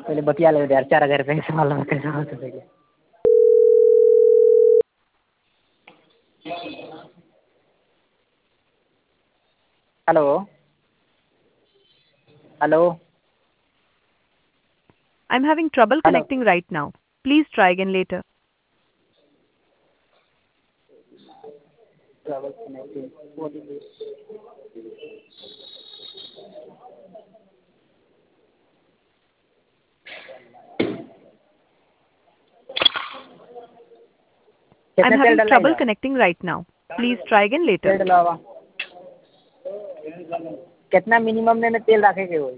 पहले बतिया ले यार 4,000 रुपये से मालूम कैसे हो सकेगा। Hello hello I'm having trouble hello connecting right now. Please try again later. Travel connecting I'm कितने तेल having डलना trouble इधर? connecting right now. Please try again later. तेल डलवा कितना मिनिमम में तेल रखेंगे हो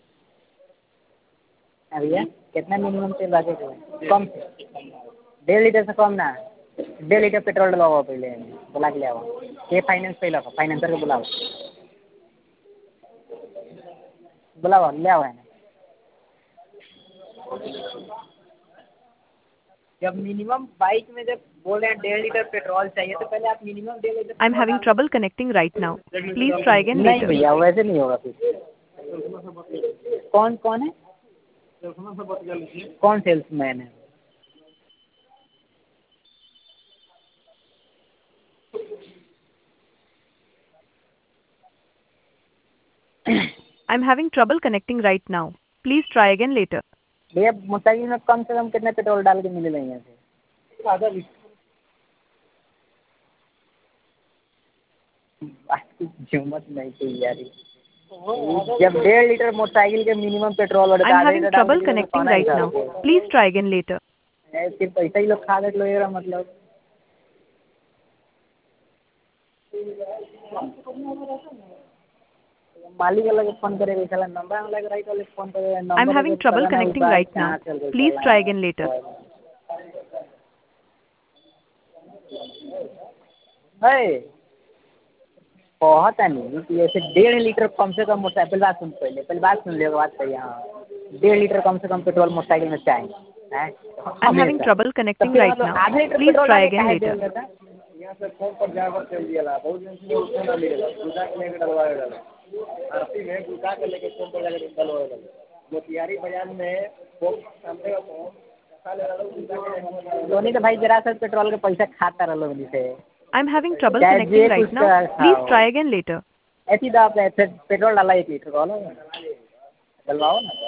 भैया? कितना मिनिमम तेल रखेंगे हो? कम से 1.5 लीटर से कम ना 1.5 लीटर पेट्रोल डलवाओ पहले बुला के ले आओ के फाइनेंस पहले फाइनेंसर को बुलाओ बुलाओ ले आओ है जब मिनिमम बाइक में जब बोल रहे हैं 1.5 लीटर पेट्रोल चाहिए तो पहले आप minimum 1.5 litre I'm petrol having डाल trouble connecting right now. Please try again नहीं later. भैया वैसे नहीं होगा फिर कौन कौन है कौन सेल्समैन है I'm having trouble connecting right now. Please try again later. भैया मोटरसाइकिल में कम से कम कितने पेट्रोल डाल के मिलेगा यहाँ से आधा लीटर हिम्मत नहीं थी यार जब 1.5 लीटर मोटरसाइकिल के मिनिमम पेट्रोल और I'm आधे having लीटर डाल के trouble दिए तो connecting सोना ही right था now. Please try again later. फिर पैसा ही लोग खा देख लो ये मतलब मालिक अलग फोन करेगा चला नंबर अलग राइट वाले फोन करेगा I'm नंबर having जब trouble पता ना connecting बाइक right कहाँ now. चल गई Please चला try again later. है बहुत है नहीं कि ऐसे 1.5 लीटर कम से कम मोटरसाइकिल पहले बात सुन लियो बात सही हाँ 1.5 लीटर कम से कम पेट्रोल मोटरसाइकिल में चाहिए हैं I'm having हमेशा trouble तो connecting फिर right मतलब now. आधे लीटर Please पेट्रोल try डाल के again काहे later. देल जाता यहाँ से फोन पर जाकर चल दिया बहुत दिन से उसको ना मिलेगा गुदा के लेके डलवाए डाला आरती में गुदा के लेके फोन पर जाकर डलवाए डाला मोतिहारी बाजार में फोन सामने का फोन धोनी तो भाई जरा सा पेट्रोल के पैसा खाता रहो लोग से I'm having trouble चाहे connecting जे right कुछ now. का Please खाओ try again later. ऐसी तो आप पेट्रोल डाला 1 लीटर वाला डलवाओ ना